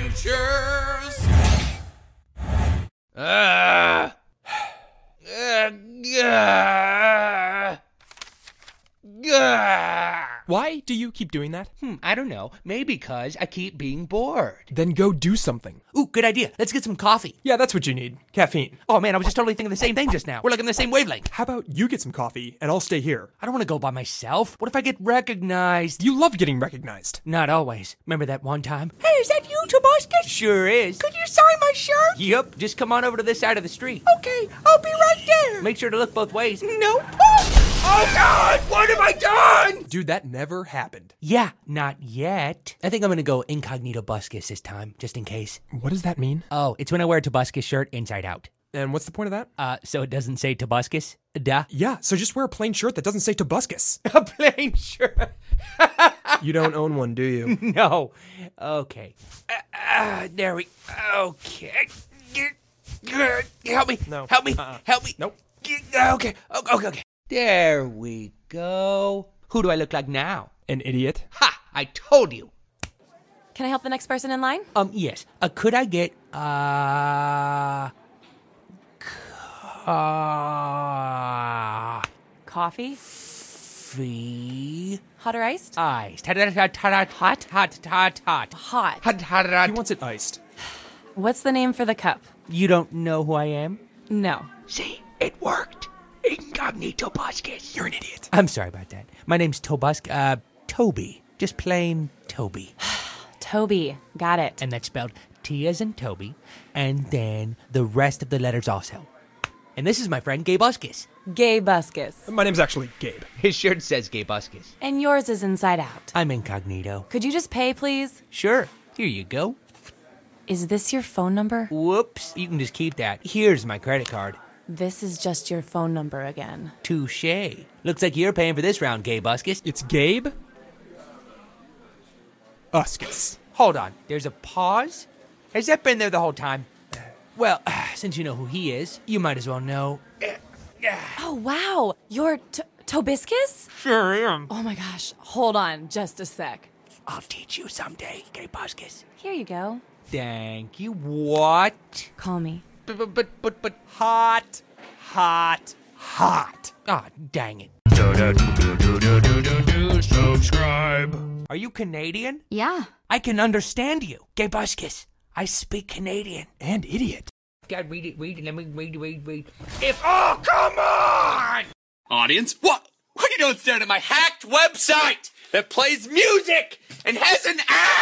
adventures. Why do you keep doing that? I don't know. Maybe because I keep being bored. Then go do something. Ooh, good idea. Let's get some coffee. Yeah, that's what you need. Caffeine. Oh man, I was just totally thinking the same thing just now. We're like on the same wavelength. How about you get some coffee and I'll stay here? I don't want to go by myself. What if I get recognized? You love getting recognized. Not always. Remember that one time? Hey, is that you, Tobuscus? Sure is. Could you sign my shirt? Yep. Just come on over to this side of the street. Okay, I'll be right there. Make sure to look both ways. No. Oh God! What have I done? Dude, that never happened. Yeah, not yet. I think I'm gonna go incognito Buscus this time, just in case. What does that mean? Oh, it's when I wear a Tobuscus shirt inside out. And what's the point of that? So it doesn't say Tobuscus? Duh. Yeah, so just wear a plain shirt that doesn't say Tobuscus. A plain shirt. You don't own one, do you? No. Okay. There we... Okay. Help me. No. Help me. Help me. Nope. Okay. Okay. There we go. Who do I look like now? An idiot. Ha! I told you. Can I help the next person in line? Yes. Could I get, Coffee? Hot or iced? Iced. Hot. Hot. He wants it iced. What's the name for the cup? You don't know who I am? No. See, it worked. Incognito Buscus. You're an idiot. I'm sorry about that. My name's Toby. Just plain Toby. Toby. Got it. And that's spelled T as in Toby, and then the rest of the letters also. And this is my friend Gay Buscus. Gay Buscus. My name's actually Gabe. His shirt says Gay Buscus. And yours is inside out. I'm incognito. Could you just pay, please? Sure. Here you go. Is this your phone number? Whoops. You can just keep that. Here's my credit card. This is just your phone number again. Touché. Looks like you're paying for this round, Gay Buscus. It's Gabe Buscus. Hold on. There's a pause? Has that been there the whole time? Well, since you know who he is, you might as well know. Oh, wow. You're Tobuscus? Sure am. Oh my gosh. Hold on just a sec. I'll teach you someday, Gay Buscus. Here you go. Thank you. What? Call me. But hot. Ah, dang it. Subscribe. Are you Canadian? Yeah. I can understand you. Gay Buscus. I speak Canadian. And idiot. God, read it. Let me read. Oh, come on! Audience, what? What are you doing staring at my hacked website that plays music and has an ad?